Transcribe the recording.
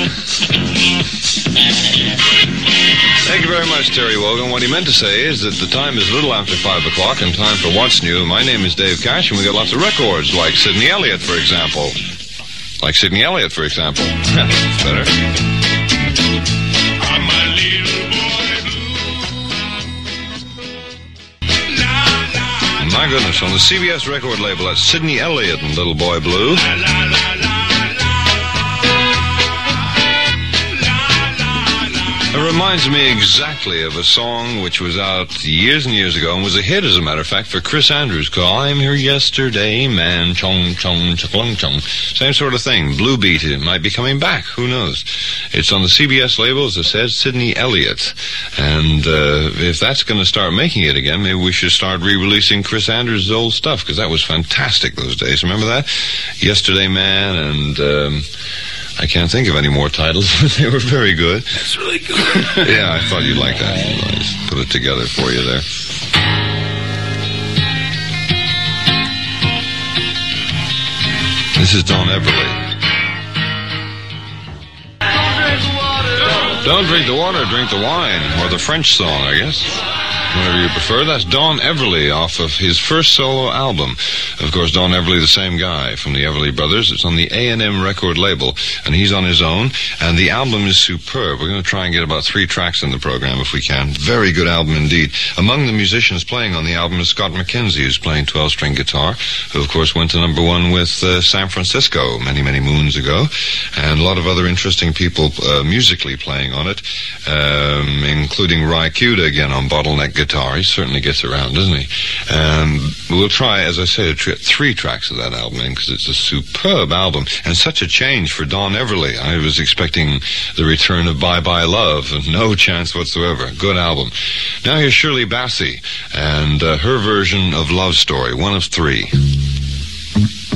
Thank you very much, Terry Wogan. What he meant to say is that the time is a little after 5 o'clock and time for What's New. My name is Dave Cash, and we got lots of records, like Sidney Elliott, for example. It's better. I'm a little boy blue. My goodness, on the CBS record label, that's Sidney Elliott and Little Boy Blue. It reminds me exactly of a song which was out years and years ago and was a hit, as a matter of fact, for Chris Andrews, called I'm Here Yesterday, Man, Chong, Chong, Chong, Chong. Same sort of thing. Blue Beat, it might be coming back. Who knows? It's on the CBS label, as it says, Sidney Elliott. And if that's going to start making it again, maybe we should start re-releasing Chris Andrews' old stuff, because that was fantastic those days. Remember that? Yesterday, Man, and I can't think of any more titles, but they were very good. That's really good. Yeah, I thought you'd like that. I just put it together for you there. This is Don Everly. Don't drink the water, drink the wine. Or the French song, I guess. Whatever you prefer. That's Don Everly off of his first solo album. Of course, Don Everly, the same guy from the Everly Brothers. It's on the A&M record label, and he's on his own, and the album is superb. We're going to try and get about 3 tracks in the program if we can. Very good album indeed. Among the musicians playing on the album is Scott McKenzie, who's playing 12-string guitar, who, of course, went to #1 with San Francisco many, many moons ago, and a lot of other interesting people musically playing on it, including Ry Cuyda again on bottleneck guitar. He certainly gets around, doesn't he? We'll try, as I say, 3 tracks of that album in, because it's a superb album, and such a change for Don Everly. I was expecting the return of Bye Bye Love, and no chance whatsoever. Good album. Now here's Shirley Bassey, and her version of Love Story, one of 3.